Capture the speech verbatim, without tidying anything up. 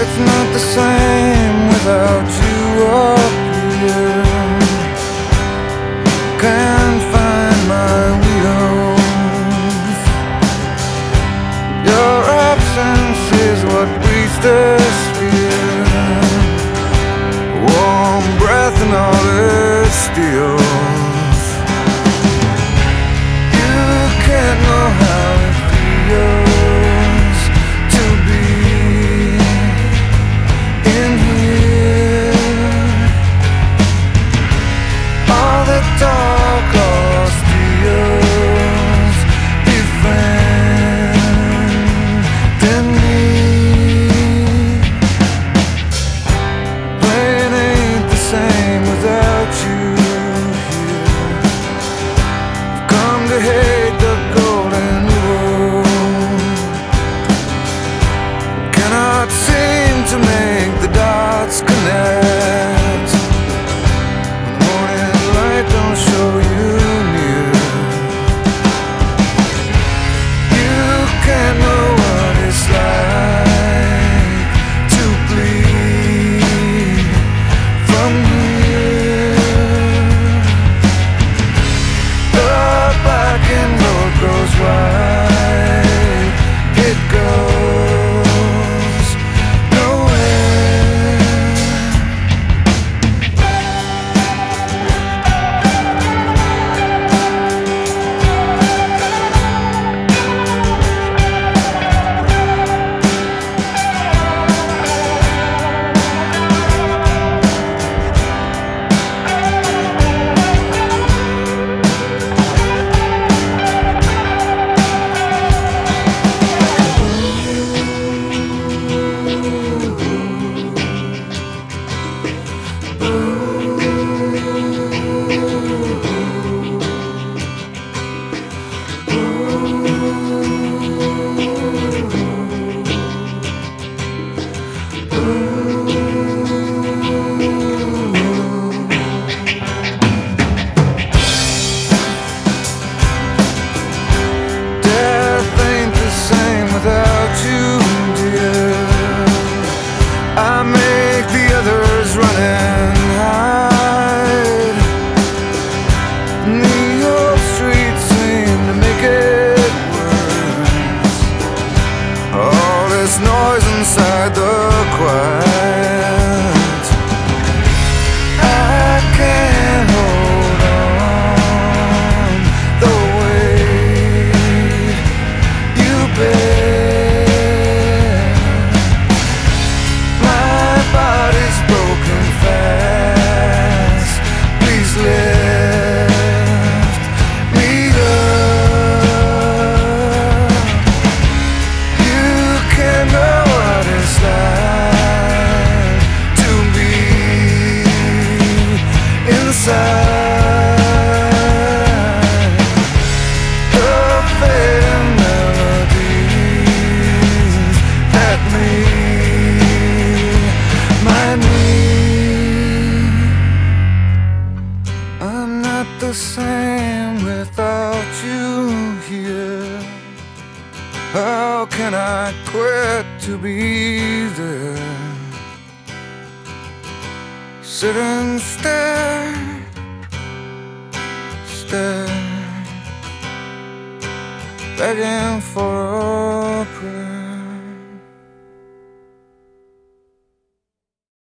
It's not the same without you up here. Can't find my wheels. Your absence is what breathes this fear. Warm breath and all it steals. You can't know how it feels to be in here. All the talk lost deals befriending me. Playing ain't the same without you here. I've come to hate the golden rule. Cannot seem to make the dots connect. When the morning light don't show you near. You can't know what it's like to bleed from here. The black and road goes wide. It goes nowhere. Death ain't the same without you, dear. I make the others run and hide. New York streets seem to make it worse. All this noise inside the quiet. I can't hold on the weight you bear. My body's broken fast. Please lift me up. You can't know what it's like to be inside. The fading melodies that meet my need. I'm not the same without you here. How can I quit to be there? Sit and stare, stare, begging for a prayer.